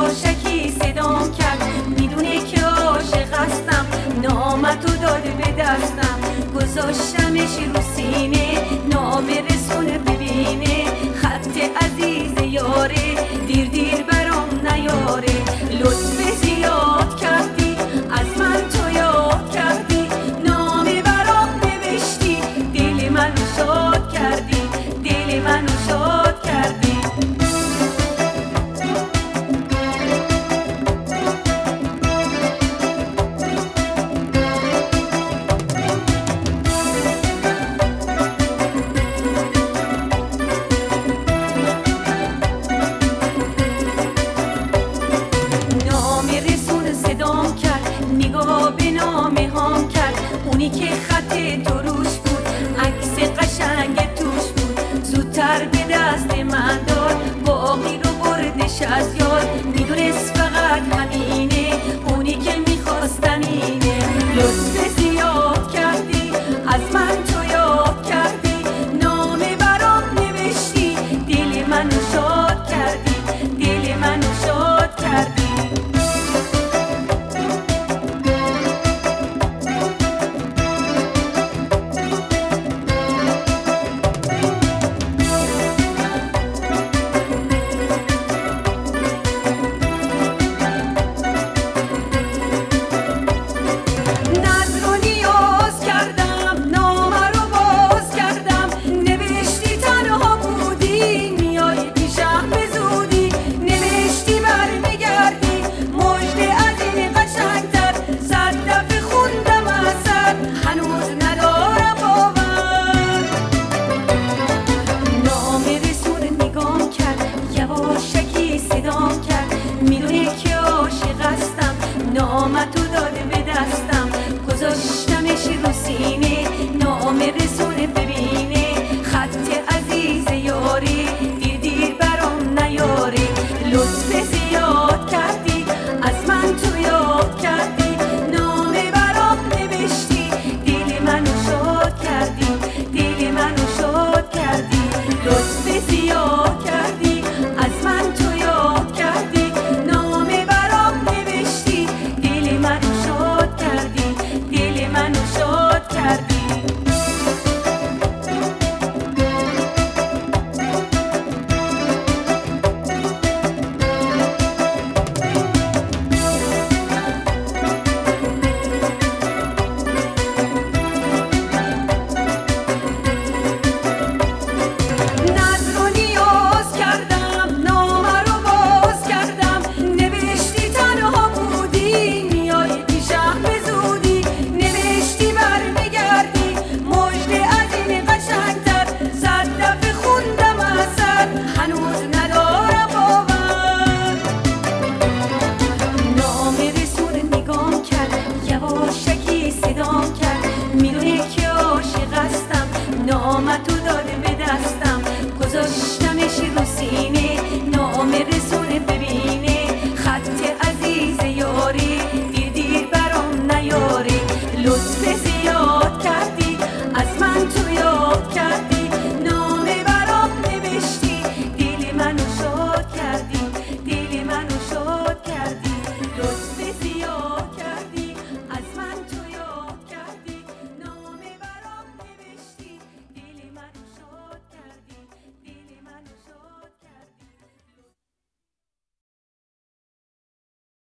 یواشکی صدام کرد، میدونه که عاشق هستم، نامتو داد به دستم، گذاشتمش رو سینه، نامه رسون ببینه، خط عزیز یاره، دیر دیر برام نیاره، لطف زیاد کردی از من تو یاد کردی، نامه برام نوشتی، دل منو شاد کردی، دل منو شاد کردی. نگاه به نامه هام کرد، اونی که خط تو روش بود، عکس قشنگ توش بود، زودتر به دست من داد، باقی رو بردش از یاد.